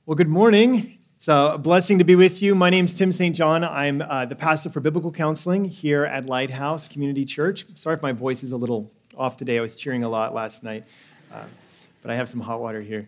Well, good morning. It's a blessing to be with you. My name's Tim St. John. I'm the pastor for biblical counseling here at Lighthouse Community Church. Sorry if my voice is a little off today. I was cheering a lot last night, but I have some hot water here.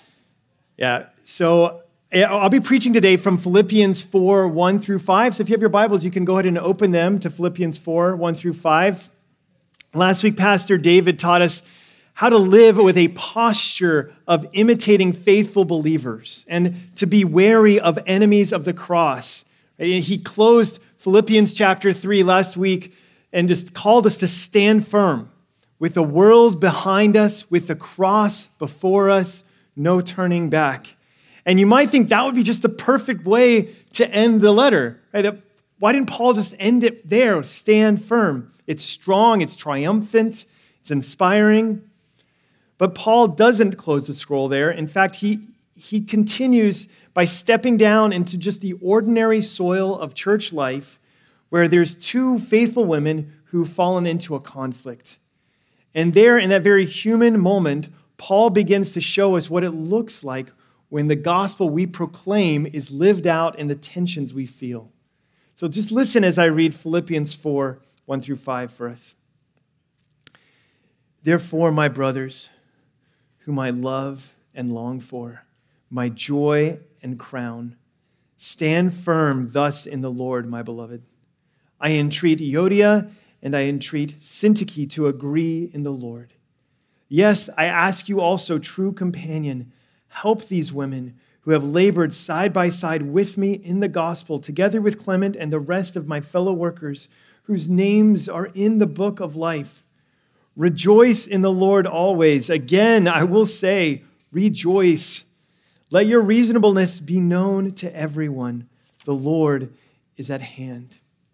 So I'll be preaching today from Philippians 4, 1 through 5. So if you have your Bibles, you can go ahead and open them to Philippians 4, 1 through 5. Last week, Pastor David taught us how to live with a posture of imitating faithful believers and to be wary of enemies of the cross. He closed Philippians chapter 3 last week and just called us to stand firm with the world behind us, with the cross before us, no turning back. And you might think that would be just the perfect way to end the letter, right? Why didn't Paul just end it there? Stand firm. It's strong, it's triumphant, it's inspiring. But Paul doesn't close the scroll there. In fact, he continues by stepping down into just the ordinary soil of church life where there's two faithful women who've fallen into a conflict. And there, in that very human moment, Paul begins to show us what it looks like when the gospel we proclaim is lived out in the tensions we feel. So just listen as I read Philippians 4, 1 through 5 for us. Therefore, my brothers, whom I love and long for, my joy and crown, stand firm thus in the Lord, my beloved. I entreat Euodia and I entreat Syntyche to agree in the Lord. Yes, I ask you also, true companion, help these women who have labored side by side with me in the gospel, together with Clement and the rest of my fellow workers, whose names are in the book of life. Rejoice in the Lord always. Again, I will say, rejoice. Let your reasonableness be known to everyone. The Lord is at hand.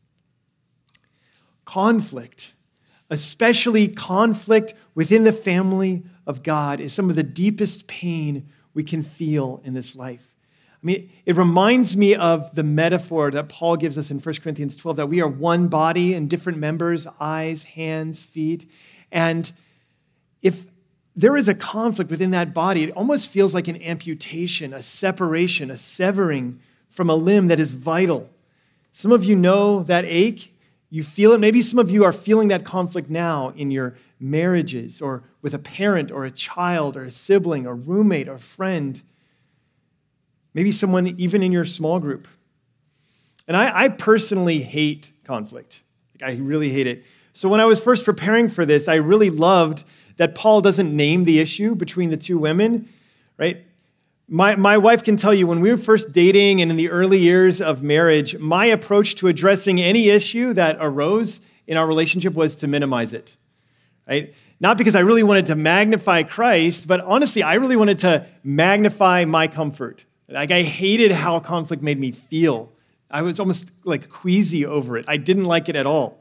Conflict, especially conflict within the family of God, is some of the deepest pain we can feel in this life. I mean, it reminds me of the metaphor that Paul gives us in 1 Corinthians 12, that we are one body and different members, eyes, hands, feet. And if there is a conflict within that body, it almost feels like an amputation, a separation, a severing from a limb that is vital. Some of you know that ache. You feel it. Maybe some of you are feeling that conflict now in your marriages or with a parent or a child or a sibling or roommate or friend. Maybe someone even in your small group. And I personally hate conflict. I really hate it. So when I was first preparing for this, I really loved that Paul doesn't name the issue between the two women, right? My wife can tell you, when we were first dating and in the early years of marriage, my approach to addressing any issue that arose in our relationship was to minimize it, right? Not because I really wanted to magnify Christ, but honestly, I really wanted to magnify my comfort. Like, I hated how conflict made me feel. I was almost like queasy over it. I didn't like it at all.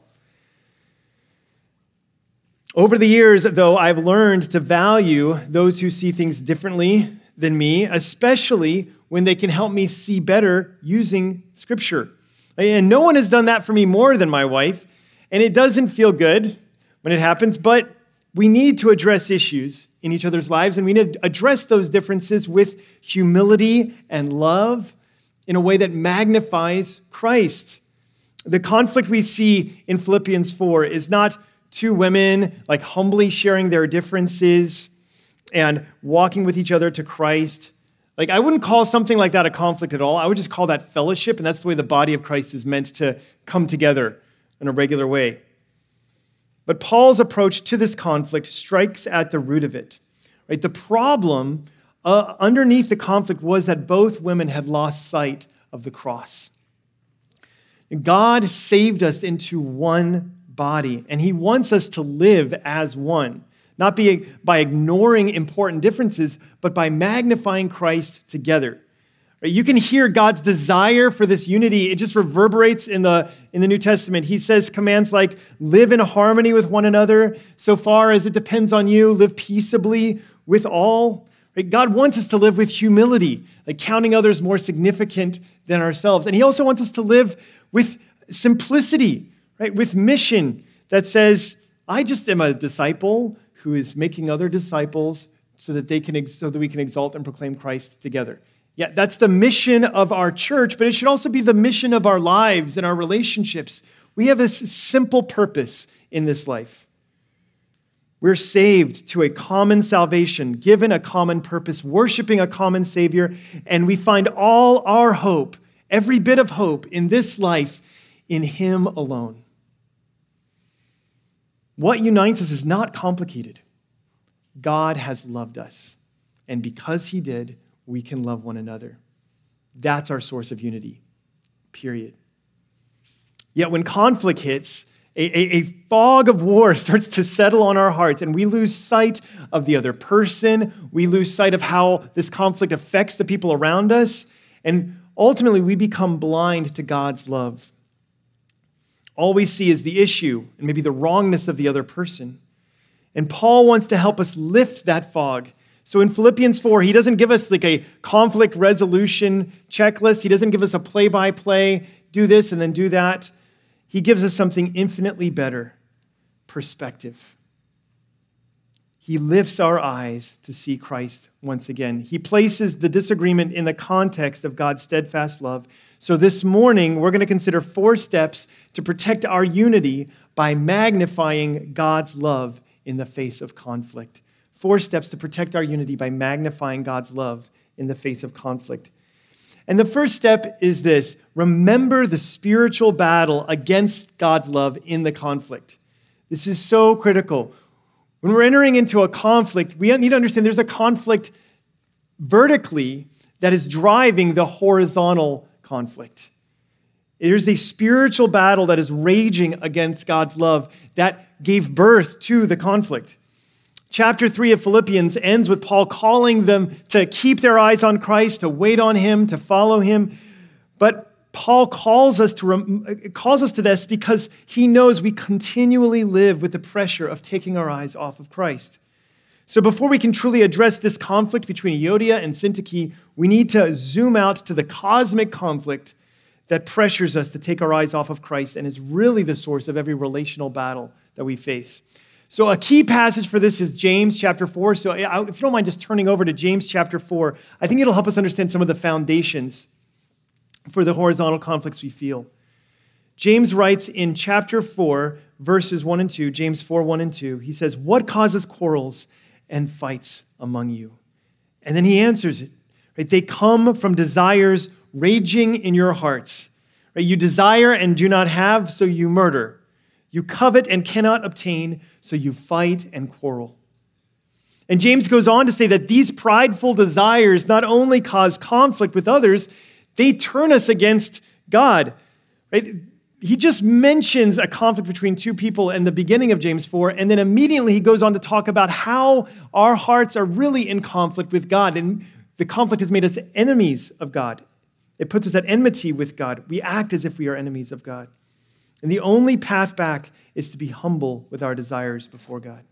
Over the years, though, I've learned to value those who see things differently than me, especially when they can help me see better using Scripture. And no one has done that for me more than my wife, and it doesn't feel good when it happens, but we need to address issues in each other's lives, and we need to address those differences with humility and love in a way that magnifies Christ. The conflict we see in Philippians 4 is not two women like humbly sharing their differences and walking with each other to Christ. Like, I wouldn't call something like that a conflict at all. I would just call that fellowship, and that's the way the body of Christ is meant to come together in a regular way. But Paul's approach to this conflict strikes at the root of it. Right? The problem underneath the conflict was that both women had lost sight of the cross. God saved us into one body, and he wants us to live as one, not by ignoring important differences, but by magnifying Christ together. You can hear God's desire for this unity. It just reverberates in the New Testament. He says commands like, live in harmony with one another, so far as it depends on you, live peaceably with all. Right? God wants us to live with humility, like counting others more significant than ourselves. And he also wants us to live with simplicity, right? With mission that says, I just am a disciple who is making other disciples so that we can exalt and proclaim Christ together. Yeah, that's the mission of our church, but it should also be the mission of our lives and our relationships. We have this simple purpose in this life. We're saved to a common salvation, given a common purpose, worshiping a common Savior, and we find all our hope, every bit of hope in this life, in Him alone. What unites us is not complicated. God has loved us, and because He did, we can love one another. That's our source of unity, period. Yet when conflict hits, a fog of war starts to settle on our hearts, and we lose sight of the other person. We lose sight of how this conflict affects the people around us, and ultimately we become blind to God's love. All we see is the issue and maybe the wrongness of the other person. And Paul wants to help us lift that fog. So in Philippians 4, he doesn't give us like a conflict resolution checklist. He doesn't give us a play-by-play, do this and then do that. He gives us something infinitely better, perspective. He lifts our eyes to see Christ once again. He places the disagreement in the context of God's steadfast love. So this morning, we're going to consider 4 steps to protect our unity by magnifying God's love in the face of conflict. 4 steps to protect our unity by magnifying God's love in the face of conflict. And the first step is this: remember the spiritual battle against God's love in the conflict. This is so critical. When we're entering into a conflict, we need to understand there's a conflict vertically that is driving the horizontal conflict. There's a spiritual battle that is raging against God's love that gave birth to the conflict. Chapter 3 of Philippians ends with Paul calling them to keep their eyes on Christ, to wait on Him, to follow Him. But Paul calls us to this because he knows we continually live with the pressure of taking our eyes off of Christ. So before we can truly address this conflict between Euodia and Syntyche, we need to zoom out to the cosmic conflict that pressures us to take our eyes off of Christ and is really the source of every relational battle that we face. So a key passage for this is James chapter 4. So if you don't mind just turning over to James chapter 4, I think it'll help us understand some of the foundations for the horizontal conflicts we feel. James writes in chapter 4, verses 1 and 2, James 4, 1 and 2, he says, "What causes quarrels and fights among you?" And then he answers it. Right? They come from desires raging in your hearts. Right? You desire and do not have, so you murder. You covet and cannot obtain, so you fight and quarrel. And James goes on to say that these prideful desires not only cause conflict with others, they turn us against God. Right? He just mentions a conflict between 2 people in the beginning of James 4, and then immediately he goes on to talk about how our hearts are really in conflict with God, and the conflict has made us enemies of God. It puts us at enmity with God. We act as if we are enemies of God. And the only path back is to be humble with our desires before God.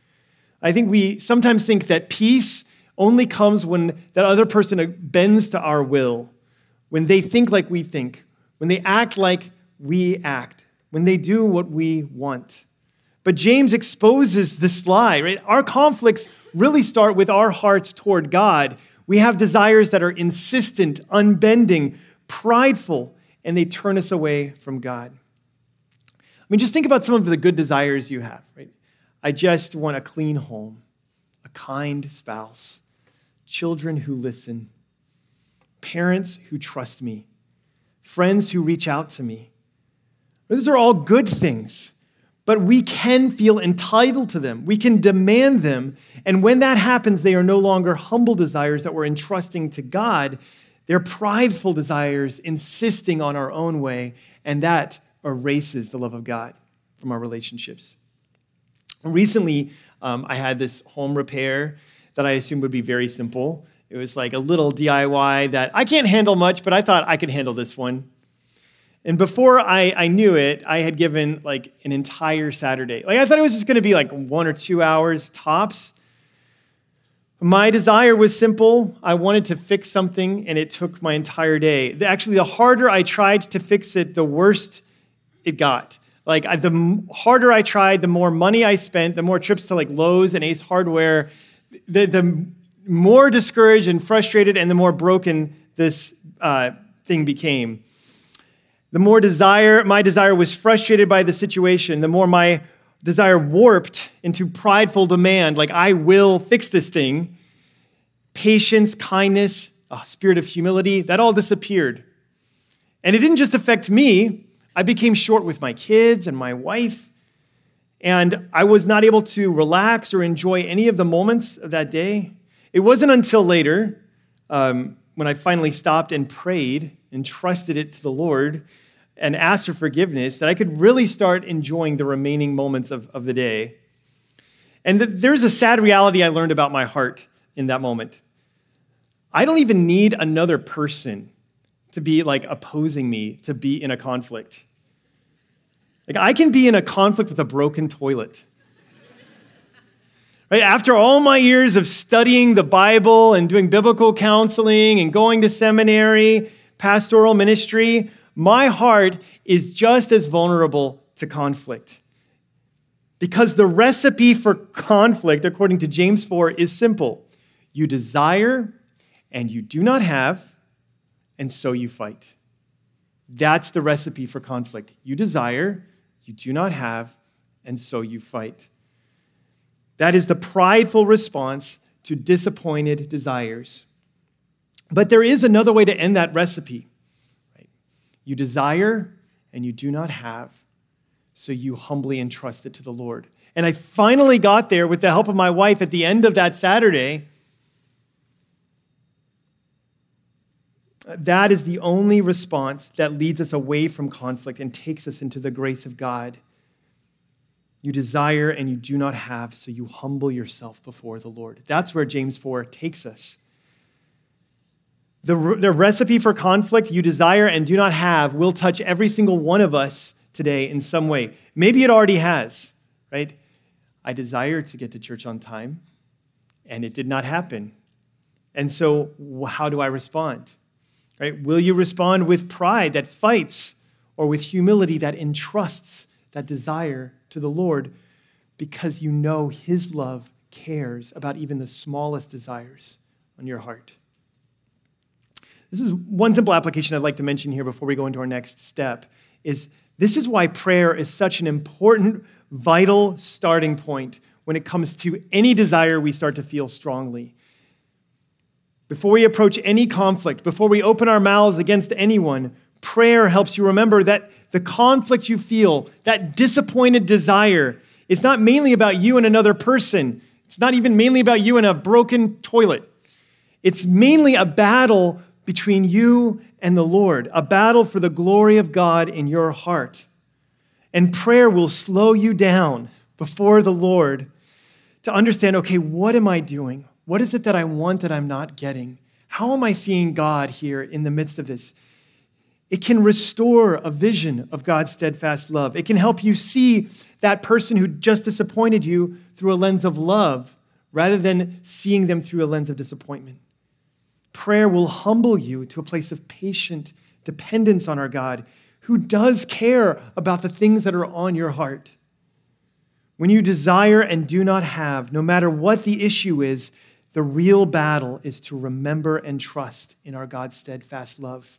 I think we sometimes think that peace only comes when that other person bends to our will, when they think like we think, when they act like we act, when they do what we want. But James exposes this lie, right? Our conflicts really start with our hearts toward God. We have desires that are insistent, unbending, prideful, and they turn us away from God. I mean, just think about some of the good desires you have, right? I just want a clean home, a kind spouse, children who listen, parents who trust me, friends who reach out to me. Those are all good things, but we can feel entitled to them. We can demand them, and when that happens, they are no longer humble desires that we're entrusting to God. They're prideful desires insisting on our own way, and that erases the love of God from our relationships. Recently, I had this home repair that I assumed would be very simple. It was like a little DIY that I can't handle much, but I thought I could handle this one. And before I knew it, I had given like an entire Saturday. Like I thought it was just going to be like 1 or 2 hours tops. My desire was simple. I wanted to fix something, and it took my entire day. Actually, the harder I tried to fix it, the worse it got. Like the harder I tried, the more money I spent, the more trips to like Lowe's and Ace Hardware, the more discouraged and frustrated and the more broken this thing became. The more my desire was frustrated by the situation, the more my desire warped into prideful demand, like I will fix this thing. Patience, kindness, a spirit of humility, that all disappeared. And it didn't just affect me. I became short with my kids and my wife, and I was not able to relax or enjoy any of the moments of that day. It wasn't until later, when I finally stopped and prayed and trusted it to the Lord and asked for forgiveness, that I could really start enjoying the remaining moments of the day. And there's a sad reality I learned about my heart in that moment. I don't even need another person to be like opposing me to be in a conflict. Like I can be in a conflict with a broken toilet. Right? After all my years of studying the Bible and doing biblical counseling and going to seminary, pastoral ministry, my heart is just as vulnerable to conflict. Because the recipe for conflict, according to James 4, is simple. You desire and you do not have, and so you fight. That's the recipe for conflict. You desire, you do not have, and so you fight. That is the prideful response to disappointed desires. But there is another way to end that recipe. Right? You desire and you do not have, so you humbly entrust it to the Lord. And I finally got there with the help of my wife at the end of that Saturday. That is the only response that leads us away from conflict and takes us into the grace of God. You desire and you do not have, so you humble yourself before the Lord. That's where James 4 takes us. The recipe for conflict, you desire and do not have, will touch every single one of us today in some way. Maybe it already has, right? I desire to get to church on time, and it did not happen. And so how do I respond? Right? Will you respond with pride that fights, or with humility that entrusts that desire to the Lord because you know His love cares about even the smallest desires on your heart? This is one simple application I'd like to mention here before we go into our next step. This is why prayer is such an important, vital starting point when it comes to any desire we start to feel strongly. Before we approach any conflict, before we open our mouths against anyone, prayer helps you remember that the conflict you feel, that disappointed desire, is not mainly about you and another person. It's not even mainly about you and a broken toilet. It's mainly a battle between you and the Lord, a battle for the glory of God in your heart. And prayer will slow you down before the Lord to understand, okay, what am I doing? What is it that I want that I'm not getting? How am I seeing God here in the midst of this? It can restore a vision of God's steadfast love. It can help you see that person who just disappointed you through a lens of love rather than seeing them through a lens of disappointment. Prayer will humble you to a place of patient dependence on our God, who does care about the things that are on your heart. When you desire and do not have, no matter what the issue is, the real battle is to remember and trust in our God's steadfast love.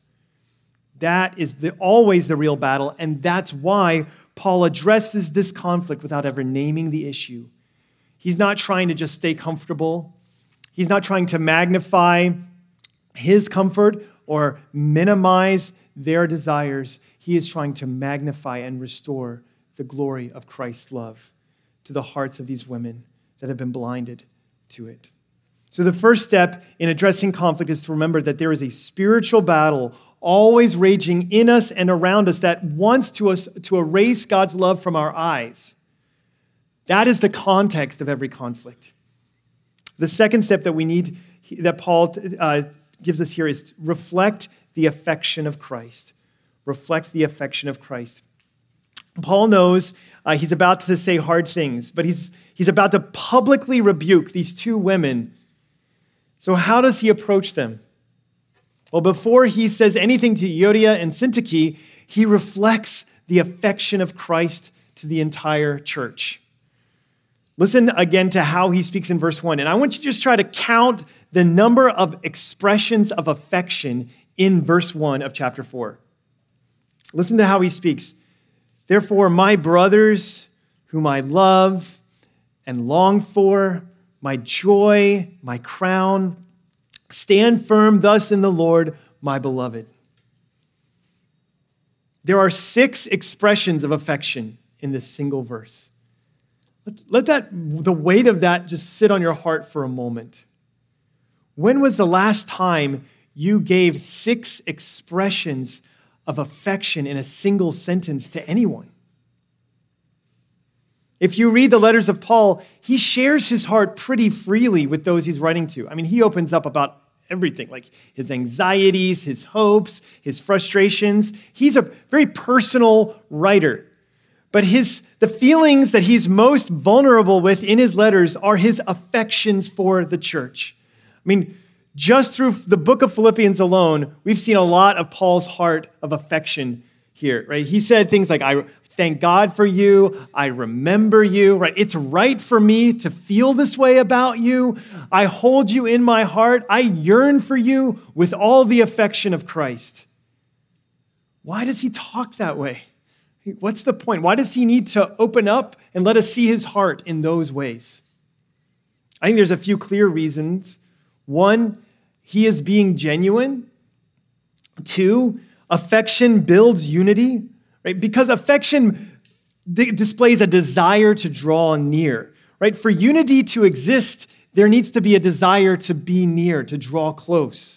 That is always the real battle, and that's why Paul addresses this conflict without ever naming the issue. He's not trying to just stay comfortable. He's not trying to magnify his comfort or minimize their desires. He is trying to magnify and restore the glory of Christ's love to the hearts of these women that have been blinded to it. So the first step in addressing conflict is to remember that there is a spiritual battle always raging in us and around us that wants to erase God's love from our eyes. That is the context of every conflict. The second step that Paul gives us here is reflect the affection of Christ. Reflect the affection of Christ. Paul knows he's about to say hard things, but he's about to publicly rebuke these two women. So how does he approach them? Well, before he says anything to Euodia and Syntyche, he reflects the affection of Christ to the entire church. Listen again to how he speaks in verse 1. And I want you to just try to count the number of expressions of affection in verse 1 of chapter 4. Listen to how he speaks. Therefore, my brothers, whom I love and long for, my joy, my crown, stand firm thus in the Lord, my beloved. There are 6 expressions of affection in this single verse. Let the weight of that just sit on your heart for a moment. When was the last time you gave 6 expressions of affection in a single sentence to anyone? If you read the letters of Paul, he shares his heart pretty freely with those he's writing to. I mean, he opens up about everything, like his anxieties, his hopes, his frustrations. He's a very personal writer. But the feelings that he's most vulnerable with in his letters are his affections for the church. I mean, just through the book of Philippians alone, we've seen a lot of Paul's heart of affection here, right? He said things like, I thank God for you, I remember you, right? It's right for me to feel this way about you. I hold you in my heart. I yearn for you with all the affection of Christ. Why does he talk that way? What's the point? Why does he need to open up and let us see his heart in those ways? I think there's a few clear reasons. 1, he is being genuine. 2, affection builds unity, right? Because affection displays a desire to draw near, right? For unity to exist, there needs to be a desire to be near, to draw close.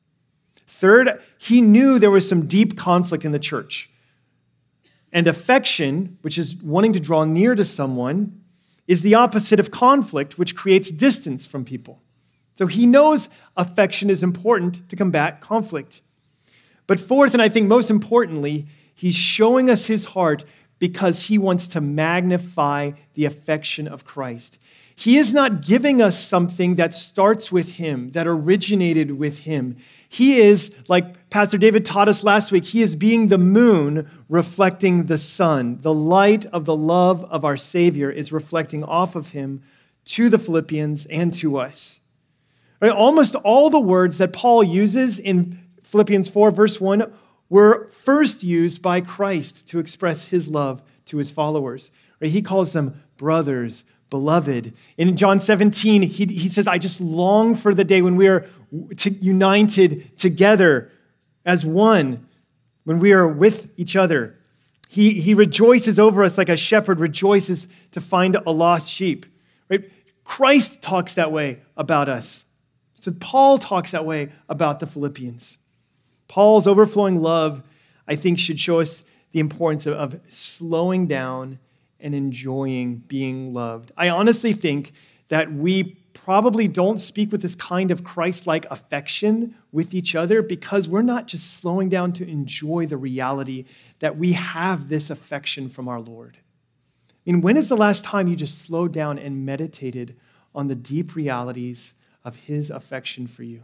3rd, he knew there was some deep conflict in the church. And affection, which is wanting to draw near to someone, is the opposite of conflict, which creates distance from people. So he knows affection is important to combat conflict. But 4th, and I think most importantly, he's showing us his heart because he wants to magnify the affection of Christ. He is not giving us something that starts with him, that originated with him. He is, like Pastor David taught us last week, he is being the moon reflecting the sun. The light of the love of our Savior is reflecting off of him to the Philippians and to us. Right? Almost all the words that Paul uses in Philippians 4, verse 1, were first used by Christ to express his love to his followers. Right? He calls them brothers, beloved. In John 17, he says, I just long for the day when we are united together as one, when we are with each other. He rejoices over us like a shepherd rejoices to find a lost sheep. Right? Christ talks that way about us. So Paul talks that way about the Philippians. Paul's overflowing love, I think, should show us the importance of slowing down and enjoying being loved. I honestly think that we probably don't speak with this kind of Christ-like affection with each other because we're not just slowing down to enjoy the reality that we have this affection from our Lord. I mean, when is the last time you just slowed down and meditated on the deep realities of his affection for you?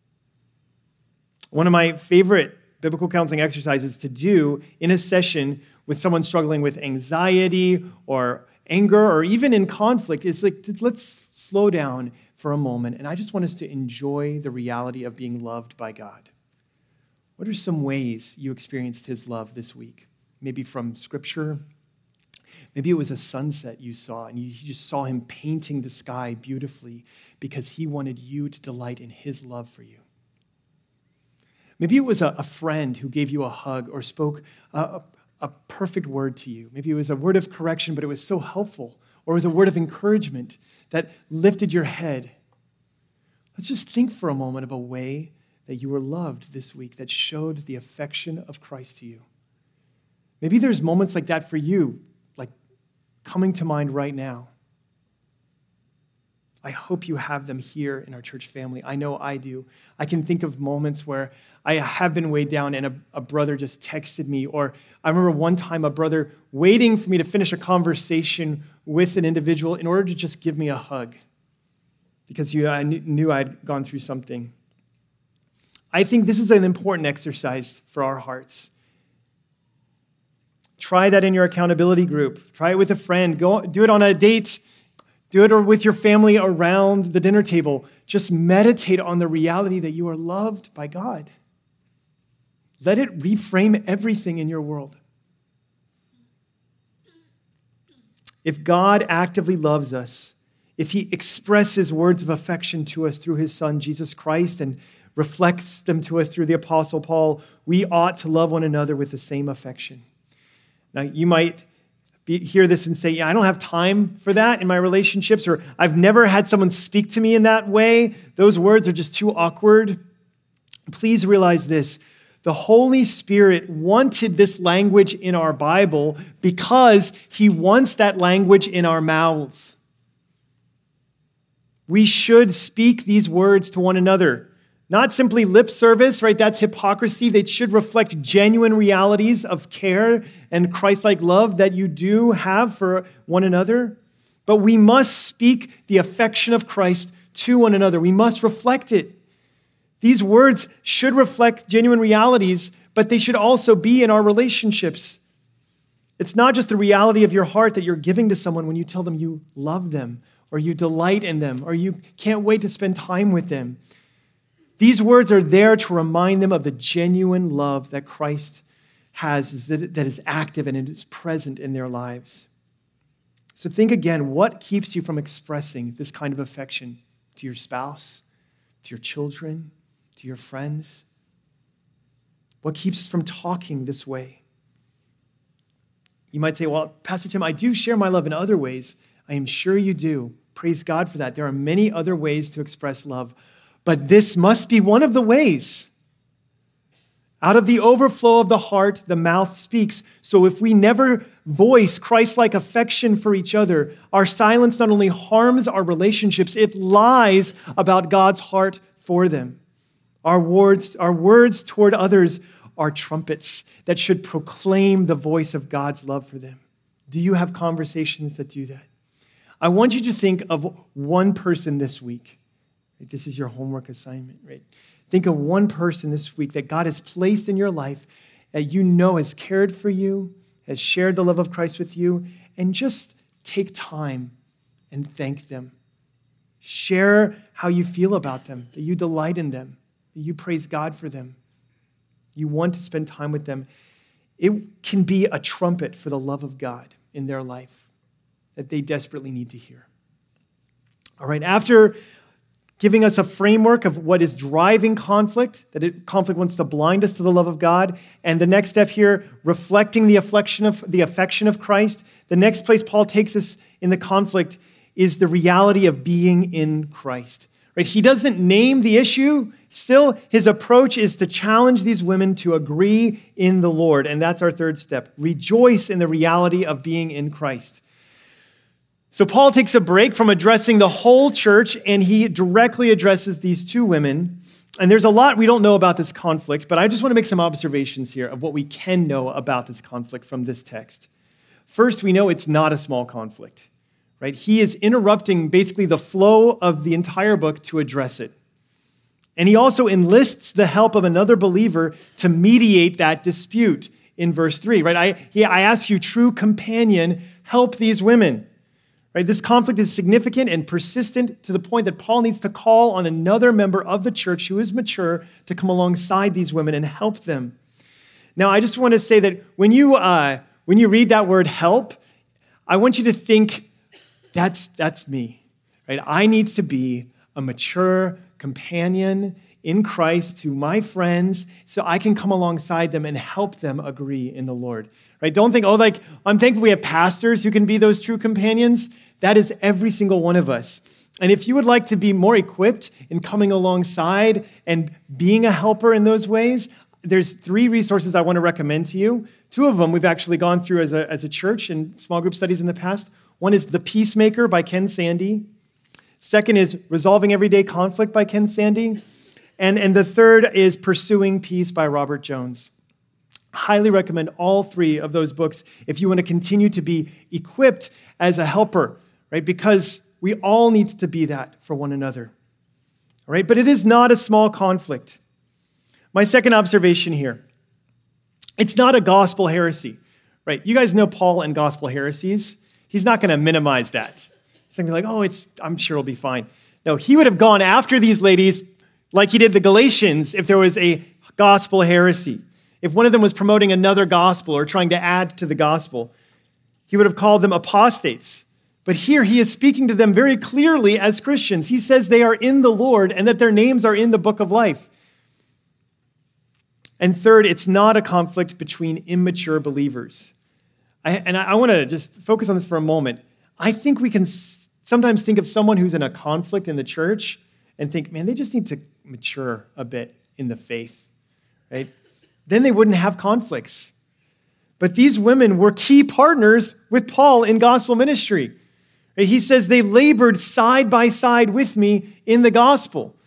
One of my favorite biblical counseling exercises to do in a session with someone struggling with anxiety or anger or even in conflict is like, let's slow down for a moment. And I just want us to enjoy the reality of being loved by God. What are some ways you experienced his love this week? Maybe from Scripture. Maybe it was a sunset you saw and you just saw him painting the sky beautifully because he wanted you to delight in his love for you. Maybe it was a friend who gave you a hug or spoke a perfect word to you. Maybe it was a word of correction, but it was so helpful. Or it was a word of encouragement that lifted your head. Let's just think for a moment of a way that you were loved this week that showed the affection of Christ to you. Maybe there's moments like that for you, like coming to mind right now. I hope you have them here in our church family. I know I do. I can think of moments where I have been weighed down and a brother just texted me, or I remember one time a brother waiting for me to finish a conversation with an individual in order to just give me a hug because I knew I'd gone through something. I think this is an important exercise for our hearts. Try that in your accountability group. Try it with a friend. Go do it on a date. Do it with your family around the dinner table. Just meditate on the reality that you are loved by God. Let it reframe everything in your world. If God actively loves us, if he expresses words of affection to us through his Son, Jesus Christ, and reflects them to us through the Apostle Paul, we ought to love one another with the same affection. Now, you might hear this and say, yeah, I don't have time for that in my relationships, or I've never had someone speak to me in that way. Those words are just too awkward. Please realize this. The Holy Spirit wanted this language in our Bible because he wants that language in our mouths. We should speak these words to one another. Not simply lip service, right? That's hypocrisy. They should reflect genuine realities of care and Christ-like love that you do have for one another. But we must speak the affection of Christ to one another. We must reflect it. These words should reflect genuine realities, but they should also be in our relationships. It's not just the reality of your heart that you're giving to someone when you tell them you love them, or you delight in them, or you can't wait to spend time with them. These words are there to remind them of the genuine love that Christ has, that is active and it is present in their lives. So think again, what keeps you from expressing this kind of affection to your spouse, to your children, to your friends? What keeps us from talking this way? You might say, well, Pastor Tim, I do share my love in other ways. I am sure you do. Praise God for that. There are many other ways to express love, but this must be one of the ways. Out of the overflow of the heart, the mouth speaks. So if we never voice Christ-like affection for each other, our silence not only harms our relationships, it lies about God's heart for them. Our words toward others are trumpets that should proclaim the voice of God's love for them. Do you have conversations that do that? I want you to think of one person this week. This is your homework assignment, right? Think of one person this week that God has placed in your life that you know has cared for you, has shared the love of Christ with you, and just take time and thank them. Share how you feel about them, that you delight in them, that you praise God for them. You want to spend time with them. It can be a trumpet for the love of God in their life that they desperately need to hear. All right, after giving us a framework of what is driving conflict, conflict wants to blind us to the love of God, and the next step here, reflecting the affection of Christ, the next place Paul takes us in the conflict is the reality of being in Christ. Right? He doesn't name the issue. Still, his approach is to challenge these women to agree in the Lord, and that's our third step. Rejoice in the reality of being in Christ. So Paul takes a break from addressing the whole church, and he directly addresses these two women. And there's a lot we don't know about this conflict, but I just want to make some observations here of what we can know about this conflict from this text. First, we know it's not a small conflict, right? He is interrupting basically the flow of the entire book to address it. And he also enlists the help of another believer to mediate that dispute in verse 3, right? I ask you, true companion, help these women. Right? This conflict is significant and persistent to the point that Paul needs to call on another member of the church who is mature to come alongside these women and help them. Now, I just want to say that when you read that word help, I want you to think, that's me. Right? I need to be a mature companion in Christ to my friends so I can come alongside them and help them agree in the Lord. Right? Don't think, I'm thankful we have pastors who can be those true companions. That is every single one of us. And if you would like to be more equipped in coming alongside and being a helper in those ways, there's 3 resources I want to recommend to you. 2 of them we've actually gone through as a church in small group studies in the past. One is The Peacemaker by Ken Sande. Second is Resolving Everyday Conflict by Ken Sande. And the third is Pursuing Peace by Robert Jones. Highly recommend all 3 of those books if you want to continue to be equipped as a helper, right? Because we all need to be that for one another, all right? But it is not a small conflict. My second observation here, it's not a gospel heresy, right? You guys know Paul and gospel heresies. He's not going to minimize that. He's going to be like, oh, I'm sure it'll be fine. No, he would have gone after these ladies like he did the Galatians if there was a gospel heresy. If one of them was promoting another gospel or trying to add to the gospel, he would have called them apostates. But here he is speaking to them very clearly as Christians. He says they are in the Lord and that their names are in the book of life. And third, it's not a conflict between immature believers. I want to just focus on this for a moment. I think we can sometimes think of someone who's in a conflict in the church and think, man, they just need to mature a bit in the faith, right? Then they wouldn't have conflicts. But these women were key partners with Paul in gospel ministry. He says they labored side by side with me in the gospel.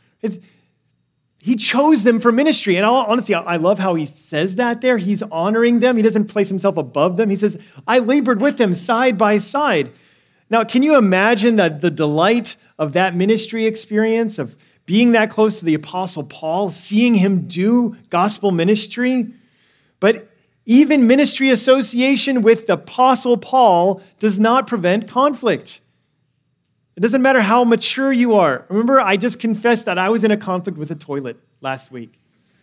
He chose them for ministry. And honestly, I love how he says that there. He's honoring them. He doesn't place himself above them. He says, I labored with them side by side. Now, can you imagine that the delight of that ministry experience, of being that close to the Apostle Paul, seeing him do gospel ministry? But even ministry association with the Apostle Paul does not prevent conflict. It doesn't matter how mature you are. Remember, I just confessed that I was in a conflict with a toilet last week.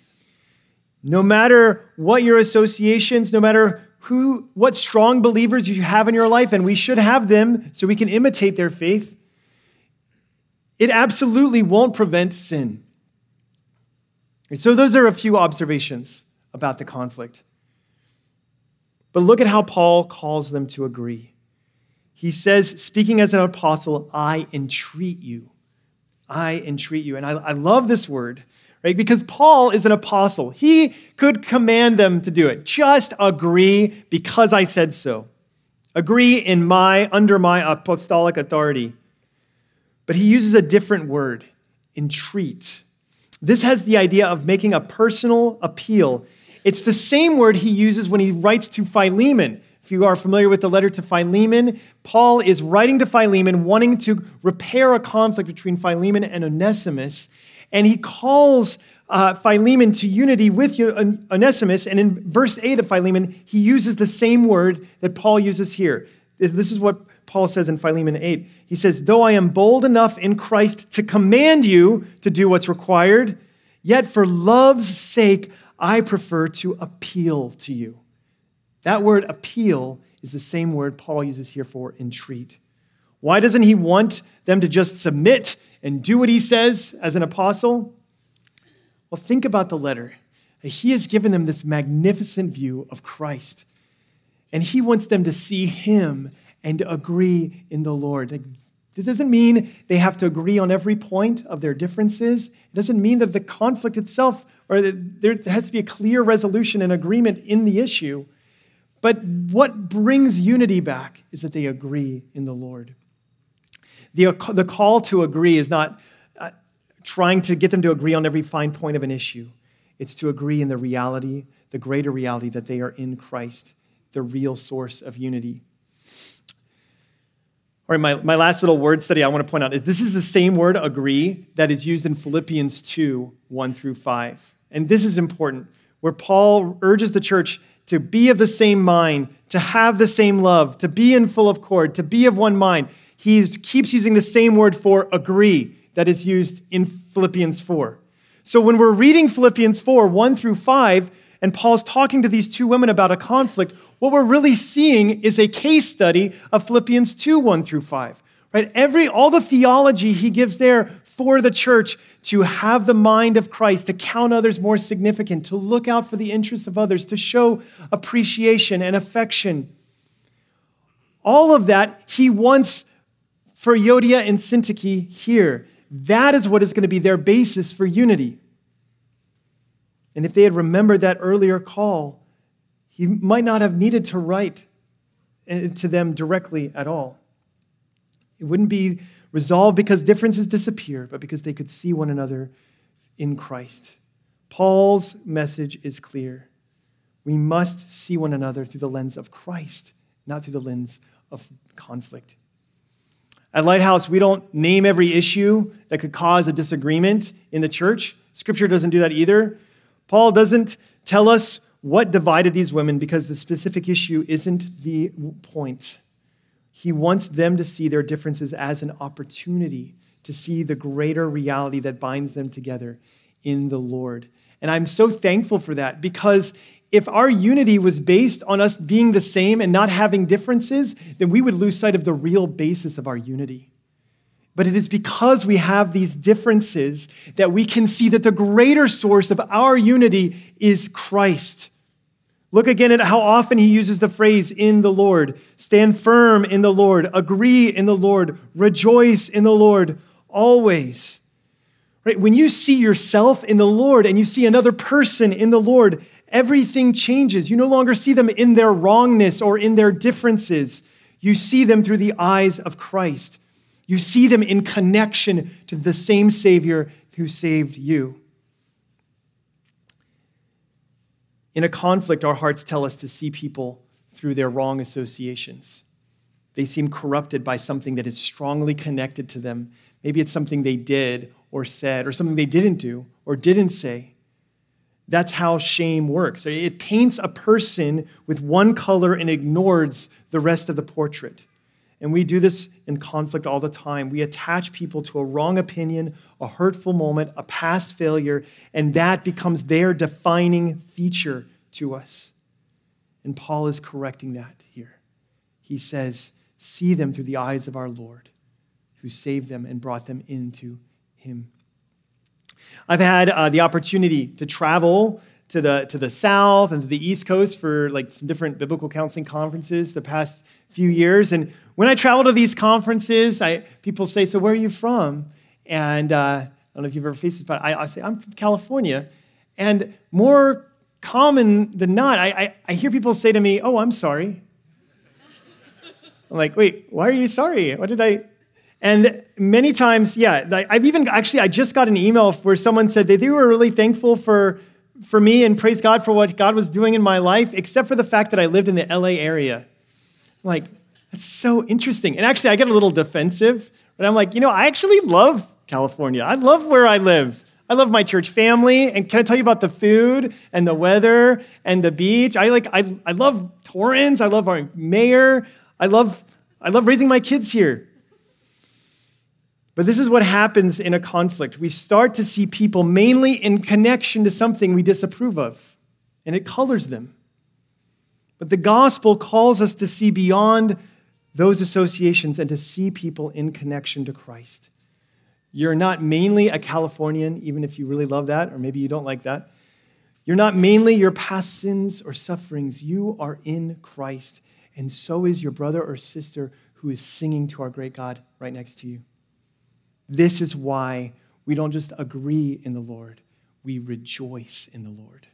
No matter what your associations, no matter what strong believers you have in your life, and we should have them so we can imitate their faith, it absolutely won't prevent sin. And so those are a few observations about the conflict. But look at how Paul calls them to agree. He says, speaking as an apostle, I entreat you. I entreat you. And I love this word, right? Because Paul is an apostle. He could command them to do it. Just agree because I said so. Agree under my apostolic authority. But he uses a different word, entreat. This has the idea of making a personal appeal. It's the same word he uses when he writes to Philemon. If you are familiar with the letter to Philemon, Paul is writing to Philemon, wanting to repair a conflict between Philemon and Onesimus, and he calls Philemon to unity with Onesimus, and in verse 8 of Philemon, he uses the same word that Paul uses here. This is what Paul says in Philemon 8. He says, though I am bold enough in Christ to command you to do what's required, yet for love's sake, I prefer to appeal to you. That word appeal is the same word Paul uses here for entreat. Why doesn't he want them to just submit and do what he says as an apostle? Well, think about the letter. He has given them this magnificent view of Christ, and he wants them to see him and to agree in the Lord. It doesn't mean they have to agree on every point of their differences. It doesn't mean that the conflict itself, or that there has to be a clear resolution and agreement in the issue. But what brings unity back is that they agree in the Lord. The call to agree is not trying to get them to agree on every fine point of an issue. It's to agree in the reality, the greater reality that they are in Christ, the real source of unity. All right, my last little word study I want to point out is this is the same word, agree, that is used in Philippians 2, 1 through 5. And this is important, where Paul urges the church to be of the same mind, to have the same love, to be in full accord, to be of one mind. He keeps using the same word for agree that is used in Philippians 4. So when we're reading Philippians 4, 1 through 5, and Paul's talking to these two women about a conflict, what we're really seeing is a case study of Philippians 2, 1 through 5. Right? All the theology he gives there for the church to have the mind of Christ, to count others more significant, to look out for the interests of others, to show appreciation and affection. All of that he wants for Euodia and Syntyche here. That is what is going to be their basis for unity. And if they had remembered that earlier call, he might not have needed to write to them directly at all. It wouldn't be resolved because differences disappear, but because they could see one another in Christ. Paul's message is clear. We must see one another through the lens of Christ, not through the lens of conflict. At Lighthouse, we don't name every issue that could cause a disagreement in the church. Scripture doesn't do that either. Paul doesn't tell us what divided these women because the specific issue isn't the point. He wants them to see their differences as an opportunity to see the greater reality that binds them together in the Lord. And I'm so thankful for that, because if our unity was based on us being the same and not having differences, then we would lose sight of the real basis of our unity. But it is because we have these differences that we can see that the greater source of our unity is Christ. Look again at how often he uses the phrase, in the Lord. Stand firm in the Lord. Agree in the Lord. Rejoice in the Lord always. Right? When you see yourself in the Lord and you see another person in the Lord, everything changes. You no longer see them in their wrongness or in their differences. You see them through the eyes of Christ. You see them in connection to the same Savior who saved you. In a conflict, our hearts tell us to see people through their wrong associations. They seem corrupted by something that is strongly connected to them. Maybe it's something they did or said, or something they didn't do or didn't say. That's how shame works. It paints a person with one color and ignores the rest of the portrait. And we do this in conflict all the time. We attach people to a wrong opinion, a hurtful moment, a past failure, and that becomes their defining feature to us. And Paul is correcting that here. He says, see them through the eyes of our Lord, who saved them and brought them into him. I've had the opportunity to travel to the South and to the East Coast for like some different biblical counseling conferences the past few years. And when I travel to these conferences, people say, so where are you from? And I don't know if you've ever faced this, but I say, I'm from California. And more common than not, I hear people say to me, oh, I'm sorry. I'm like, wait, why are you sorry? What did I... And many times, I just got an email where someone said that they were really thankful for me and praise God for what God was doing in my life, except for the fact that I lived in the LA area. I'm like, that's so interesting. And actually, I get a little defensive, but I'm like, I actually love California. I love where I live. I love my church family. And can I tell you about the food and the weather and the beach? I love Torrance. I love our mayor. I love raising my kids here. But this is what happens in a conflict. We start to see people mainly in connection to something we disapprove of, and it colors them. But the gospel calls us to see beyond those associations and to see people in connection to Christ. You're not mainly a Californian, even if you really love that, or maybe you don't like that. You're not mainly your past sins or sufferings. You are in Christ, and so is your brother or sister who is singing to our great God right next to you. This is why we don't just agree in the Lord, we rejoice in the Lord.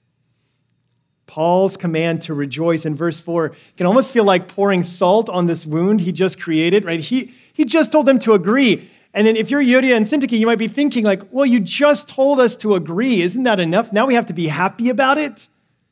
Paul's command to rejoice in verse 4 can almost feel like pouring salt on this wound he just created, right? He just told them to agree. And then if you're Euodia and Syntyche, you might be thinking like, well, you just told us to agree. Isn't that enough? Now we have to be happy about it?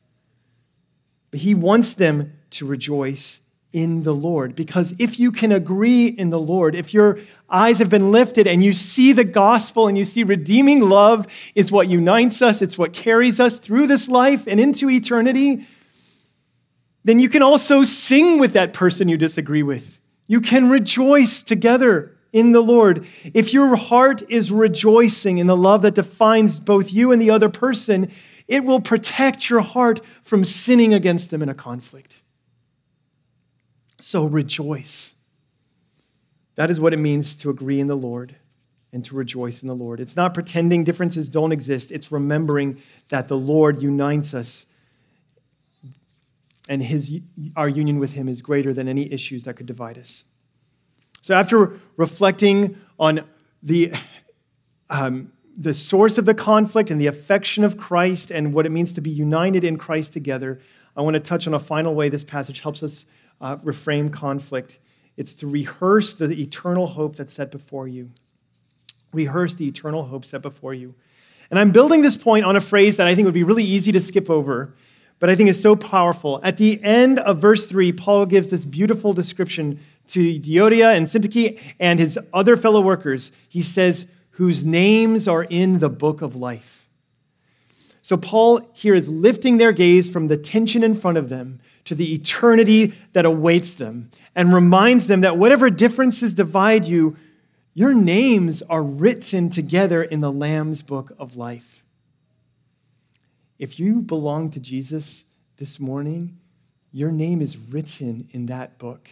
But he wants them to rejoice in the Lord. Because if you can agree in the Lord, if your eyes have been lifted and you see the gospel and you see redeeming love is what unites us, it's what carries us through this life and into eternity, then you can also sing with that person you disagree with. You can rejoice together in the Lord. If your heart is rejoicing in the love that defines both you and the other person, it will protect your heart from sinning against them in a conflict. So rejoice. That is what it means to agree in the Lord and to rejoice in the Lord. It's not pretending differences don't exist. It's remembering that the Lord unites us and our union with him is greater than any issues that could divide us. So after reflecting on the source of the conflict and the affection of Christ and what it means to be united in Christ together, I want to touch on a final way this passage helps us reframe conflict. It's to rehearse the eternal hope that's set before you. Rehearse the eternal hope set before you. And I'm building this point on a phrase that I think would be really easy to skip over, but I think is so powerful. At the end of verse 3, Paul gives this beautiful description to Euodia and Syntyche and his other fellow workers. He says, whose names are in the book of life. So Paul here is lifting their gaze from the tension in front of them to the eternity that awaits them and reminds them that whatever differences divide you, your names are written together in the Lamb's book of life. If you belong to Jesus this morning, your name is written in that book.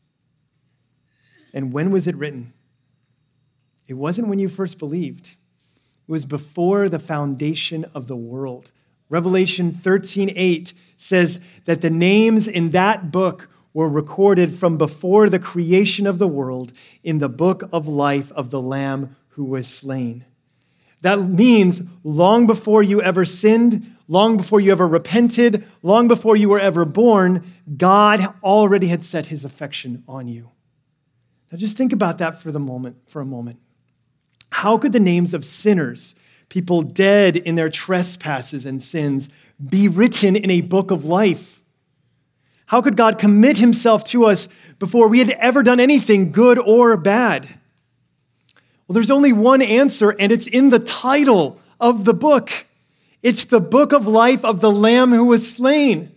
And when was it written? It wasn't when you first believed. It was before the foundation of the world. Revelation 13:8 says that the names in that book were recorded from before the creation of the world in the book of life of the Lamb who was slain. That means long before you ever sinned, long before you ever repented, long before you were ever born, God already had set his affection on you. Now just think about that for a moment. How could the names of sinners, people dead in their trespasses and sins, be written in a book of life? How could God commit himself to us before we had ever done anything good or bad? Well, there's only one answer, and it's in the title of the book. It's the book of life of the Lamb who was slain.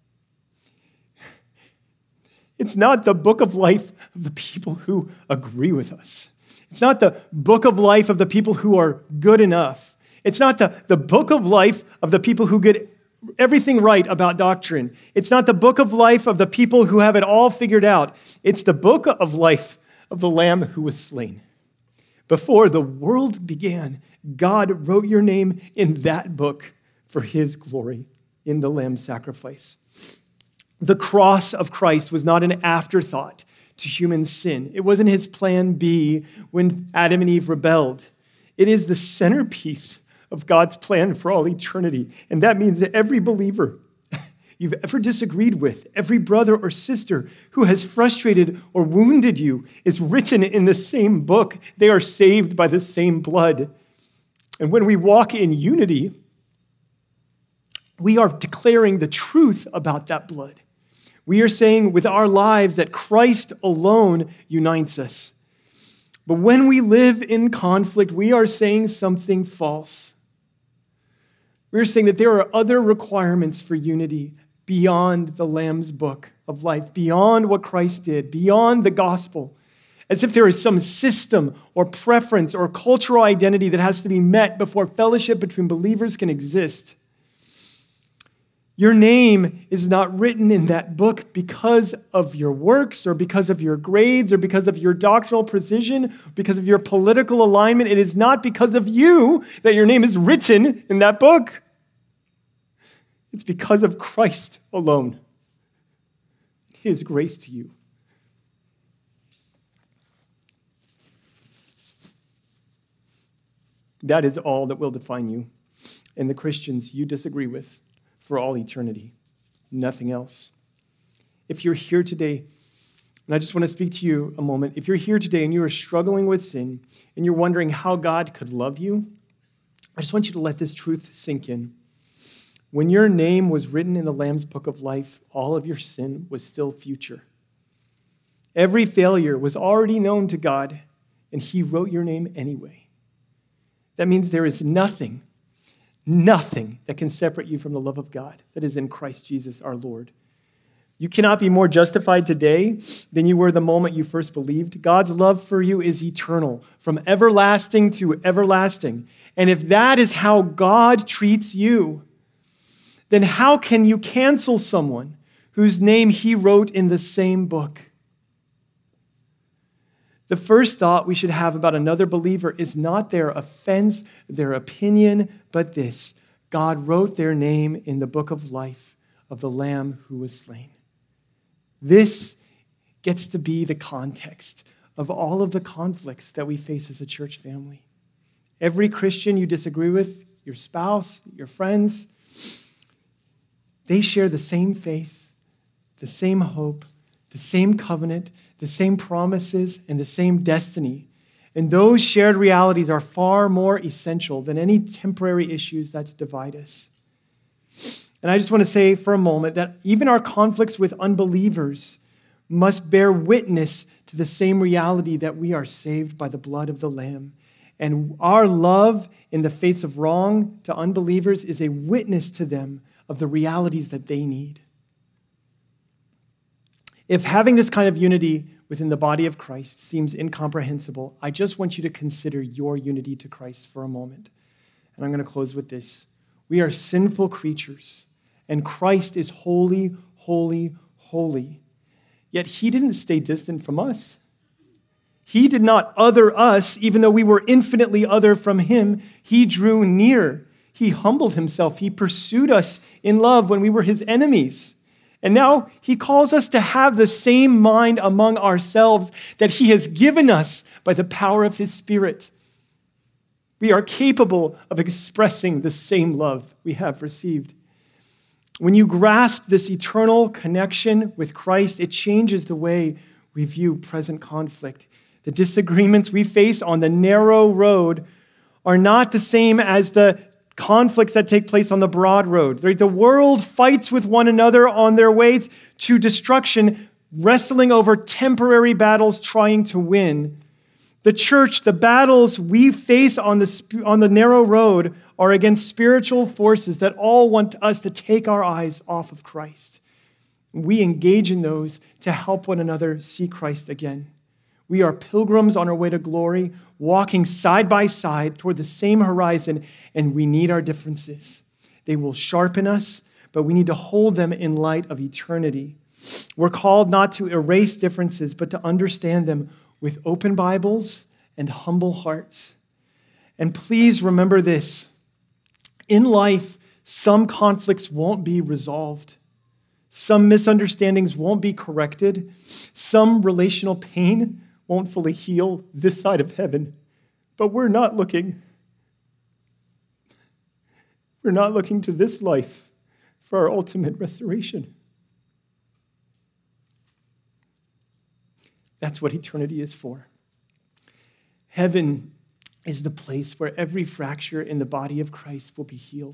It's not the book of life of the people who agree with us. It's not the book of life of the people who are good enough. It's not the book of life of the people who get everything right about doctrine. It's not the book of life of the people who have it all figured out. It's the book of life of the Lamb who was slain. Before the world began, God wrote your name in that book for his glory in the Lamb's sacrifice. The cross of Christ was not an afterthought to human sin. It wasn't his plan B when Adam and Eve rebelled. It is the centerpiece of God's plan for all eternity. And that means that every believer you've ever disagreed with, every brother or sister who has frustrated or wounded you, is written in the same book. They are saved by the same blood. And when we walk in unity, we are declaring the truth about that blood. We are saying with our lives that Christ alone unites us. But when we live in conflict, we are saying something false. We're saying that there are other requirements for unity beyond the Lamb's book of life, beyond what Christ did, beyond the gospel, as if there is some system or preference or cultural identity that has to be met before fellowship between believers can exist. Your name is not written in that book because of your works or because of your grades or because of your doctrinal precision, because of your political alignment. It is not because of you that your name is written in that book. It's because of Christ alone, his grace to you. That is all that will define you and the Christians you disagree with for all eternity. Nothing else. If you're here today, and I just want to speak to you a moment, if you're here today and you are struggling with sin and you're wondering how God could love you, I just want you to let this truth sink in. When your name was written in the Lamb's book of life, all of your sin was still future. Every failure was already known to God, and he wrote your name anyway. That means there is nothing that can separate you from the love of God that is in Christ Jesus our Lord. You cannot be more justified today than you were the moment you first believed. God's love for you is eternal, from everlasting to everlasting. And if that is how God treats you, then how can you cancel someone whose name he wrote in the same book? The first thought we should have about another believer is not their offense, their opinion, but this: God wrote their name in the book of life of the Lamb who was slain. This gets to be the context of all of the conflicts that we face as a church family. Every Christian you disagree with, your spouse, your friends, they share the same faith, the same hope, the same covenant, the same promises, and the same destiny. And those shared realities are far more essential than any temporary issues that divide us. And I just want to say for a moment that even our conflicts with unbelievers must bear witness to the same reality that we are saved by the blood of the Lamb, And our love in the face of wrong to unbelievers is a witness to them of the realities that they need. If having this kind of unity within the body of Christ seems incomprehensible, I just want you to consider your unity to Christ for a moment. And I'm going to close with this. We are sinful creatures, and Christ is holy, holy, holy. Yet he didn't stay distant from us. He did not other us, even though we were infinitely other from him. He drew near. He humbled himself. He pursued us in love when we were his enemies. And now he calls us to have the same mind among ourselves that he has given us by the power of his Spirit. We are capable of expressing the same love we have received. When you grasp this eternal connection with Christ, it changes the way we view present conflict. The disagreements we face on the narrow road are not the same as the conflicts that take place on the broad road. The world fights with one another on their way to destruction, wrestling over temporary battles, trying to win. The church, the battles we face on the narrow road are against spiritual forces that all want us to take our eyes off of Christ. We engage in those to help one another see Christ again. We are pilgrims on our way to glory, walking side by side toward the same horizon, and we need our differences. They will sharpen us, but we need to hold them in light of eternity. We're called not to erase differences, but to understand them with open Bibles and humble hearts. And please remember this. In life, some conflicts won't be resolved. Some misunderstandings won't be corrected. Some relational pain won't fully heal this side of heaven. But we're not looking to this life for our ultimate restoration. That's what eternity is for. Heaven is the place where every fracture in the body of Christ will be healed.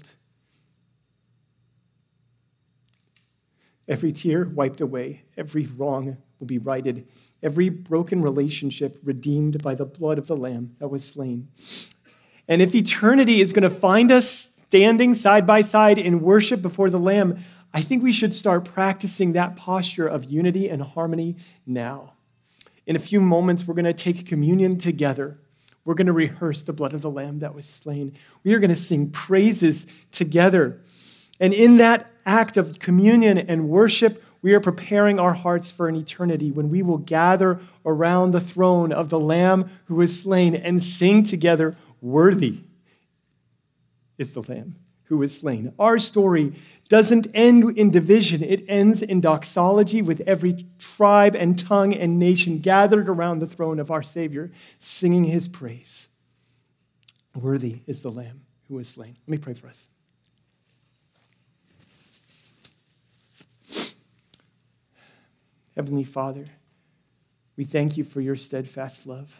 Every tear wiped away, every wrong will be righted, every broken relationship redeemed by the blood of the Lamb that was slain. And if eternity is going to find us standing side by side in worship before the Lamb, I think we should start practicing that posture of unity and harmony now. In a few moments, we're going to take communion together. We're going to rehearse the blood of the Lamb that was slain. We are going to sing praises together. And in that act of communion and worship, we are preparing our hearts for an eternity when we will gather around the throne of the Lamb who was slain and sing together, "Worthy is the Lamb who was slain." Our story doesn't end in division. It ends in doxology with every tribe and tongue and nation gathered around the throne of our Savior, singing his praise. Worthy is the Lamb who was slain. Let me pray for us. Heavenly Father, we thank you for your steadfast love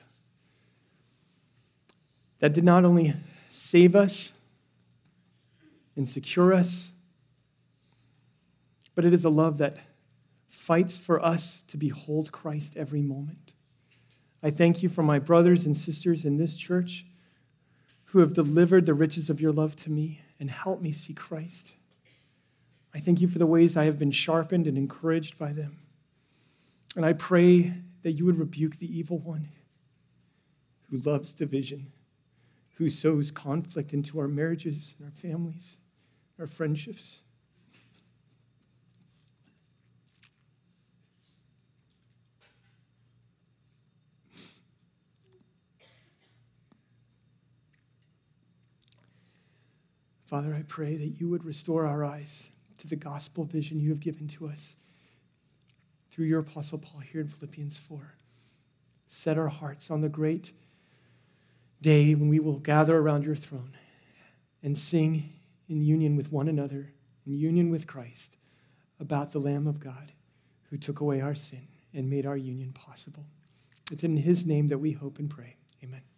that did not only save us and secure us, but it is a love that fights for us to behold Christ every moment. I thank you for my brothers and sisters in this church who have delivered the riches of your love to me and helped me see Christ. I thank you for the ways I have been sharpened and encouraged by them. And I pray that you would rebuke the evil one who loves division, who sows conflict into our marriages and our families, our friendships. Father, I pray that you would restore our eyes to the gospel vision you have given to us through your Apostle Paul here in Philippians 4. Set our hearts on the great day when we will gather around your throne and sing in union with one another, in union with Christ, about the Lamb of God who took away our sin and made our union possible. It's in his name that we hope and pray. Amen.